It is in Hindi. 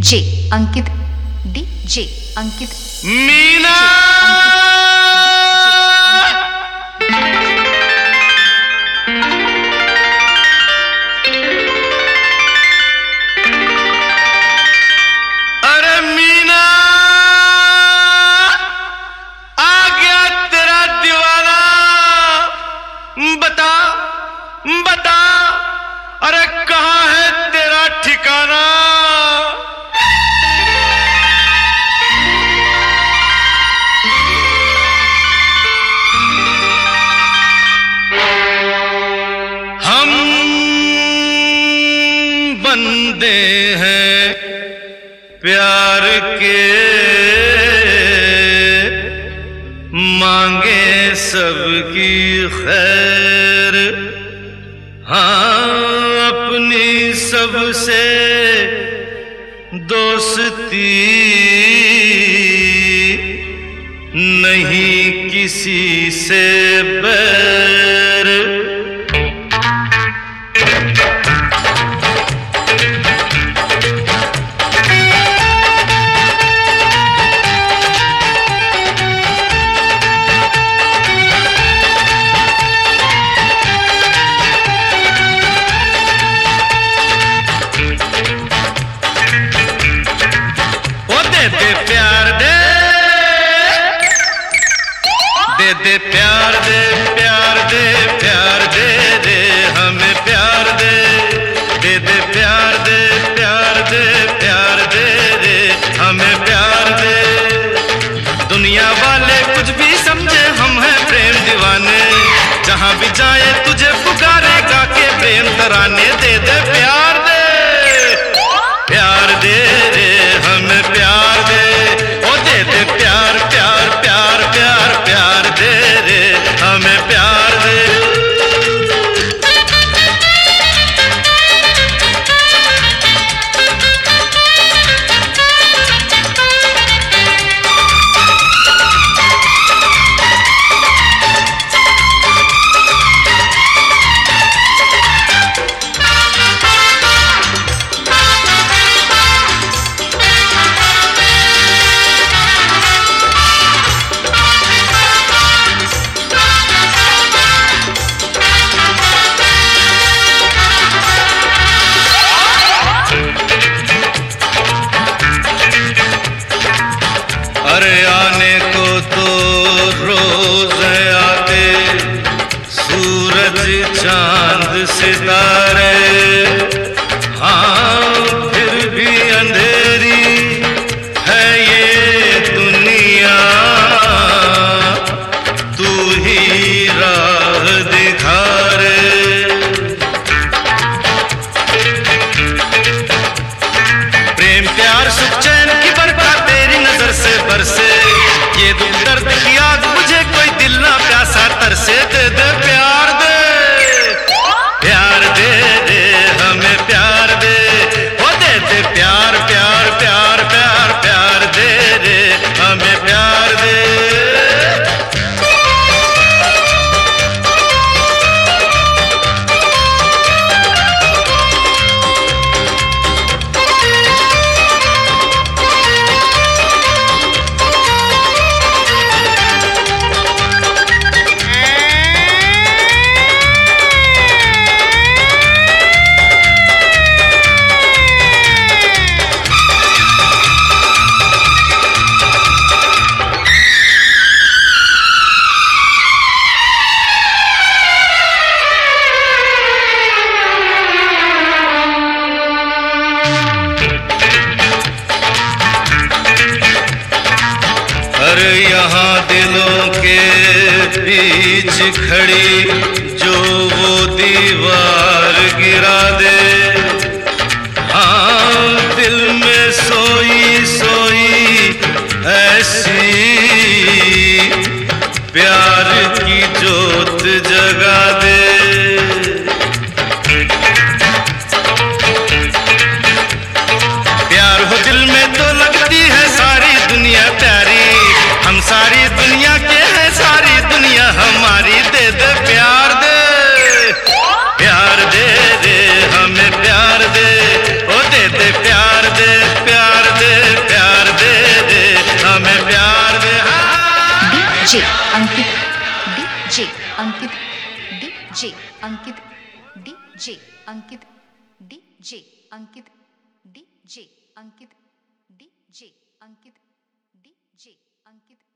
जे अंकित DJ अंकित मीना अरे मीना आ गया तेरा दीवाना। बता बता अरे कहाँ है तेरा ठिकाना। हम बंदे हैं प्यार के, मांगे सबकी खैर, हाँ अपनी सबसे दोस्ती, नहीं किसी से बैर। दे प्यार दे प्यार दे प्यार दे दे हमें प्यार दे। दे प्यार दे प्यार दे प्यार दे दे हमें प्यार दे। दुनिया वाले कुछ भी समझे हम हैं प्रेम दीवाने, जहाँ भी जाए तुझे पुकारे गा के प्रेम तराने। दे प्यार दे प्यार दे दे हमें प्यार दे। ओ दे प्यार प्यार प्यार प्यार प्यार दे दे हमें प्यार दे। अरे आने को तो रोज आते सूरज चांद सितारे, हाँ फिर भी अंधेरी है ये दुनिया। तू ही राह दिखा रे। प्रेम प्यार सुख चैन की बरकत तेरी नजर से बरसे, ये दुख दर्द की आग मुझे कोई दिल ना प्यासा तरसे। दे प्यार दे प्यार दे दे हमें प्यार दे। ओ दे प्यार प्यार प्यार प्यार प्यार दे दे हमें प्यार दे। अरे यहाँ दिलों के बीच खड़ी जो वो दीवार गिरा दे, हाँ दिल में सोई सोई ऐसी प्यार की जोत जगा दे। प्यार हो दिल में तो लगती है सारी दुनिया प्यारी, हम सारी दुनिया के हैं सारी दुनिया हमारी। दे प्यार दे प्यार दे दे हमें प्यार दे। ओ दे प्यार दे प्यार Ankit DJ Ankit DJ Ankit DJ Ankit DJ Ankit DJ Ankit DJ Ankit DJ अंकित